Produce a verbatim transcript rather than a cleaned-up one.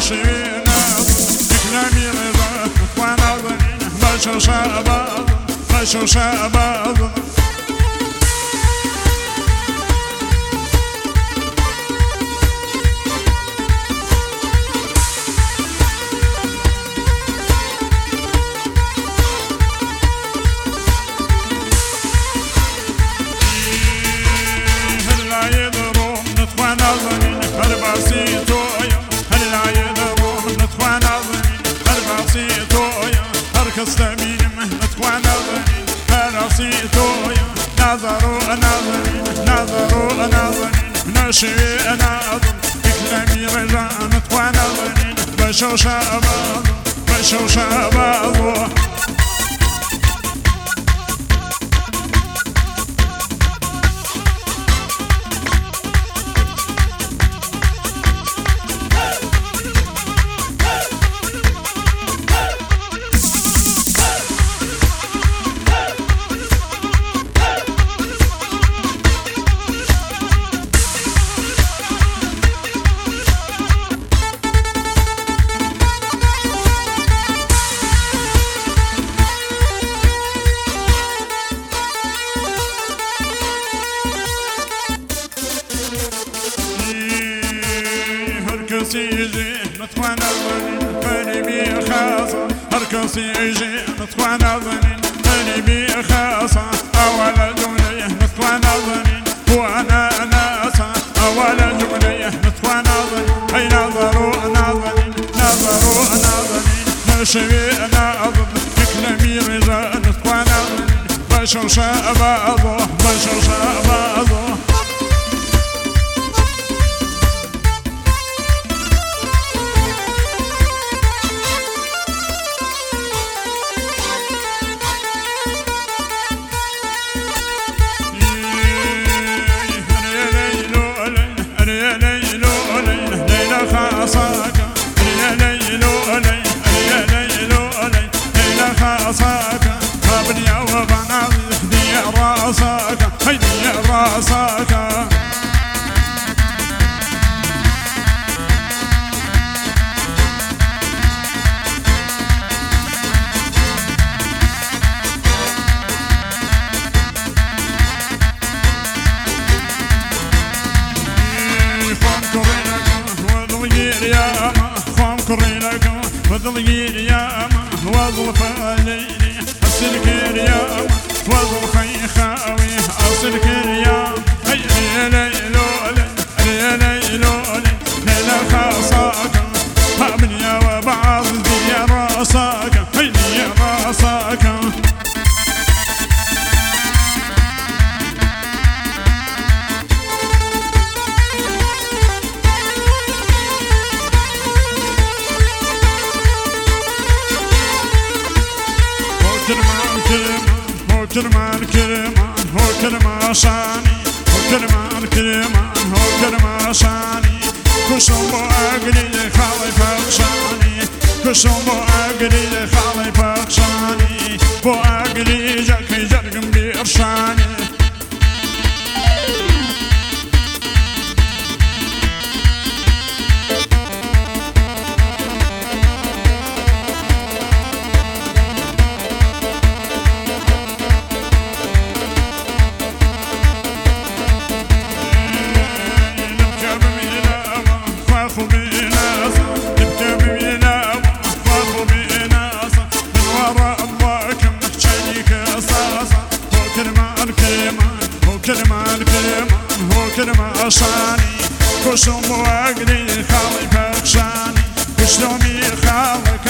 ناشينا كلامي رضا وانا ظنين بشو شباب بشو شباب كستمين متوانا ظنين هرسيتويا نظروا نظرين نظروا نظرين نشوي نظر بكلامي رجع متوانا ظنين بشو شباب بشو شباب يجي نتوانا ظنين قلبي خاصة هركس يجي نتوانا ظنين قلبي خاصة أول جملة نتوانا ظنين وأنا ناسا أول جملة نتوانا ظنين أي نظروا نظرين نظروا نظرين نشوي نظر بكلامي رجاء نتوانا ظنين بشو شبابه بشو شبابه راسك وضلقين يا ما وظلف الليلي السلك يا ما وظلف خاوي السلك يا ما يا ليلو يا ليلو ليلة خاصاك من يا وبعض يا راسك يا راسك هو كرمان كرمان هو كرمان شاني هو كرمان كرمان هو كرمان شاني كشم أقلي خالي فخشاني كشم أقلي خالي فخشاني بو أقلي جاكي جرقم بيرشاني كرمان كرمان هو كرمان شاني كشم وأقلي خالي فخشاني كشلومي خالك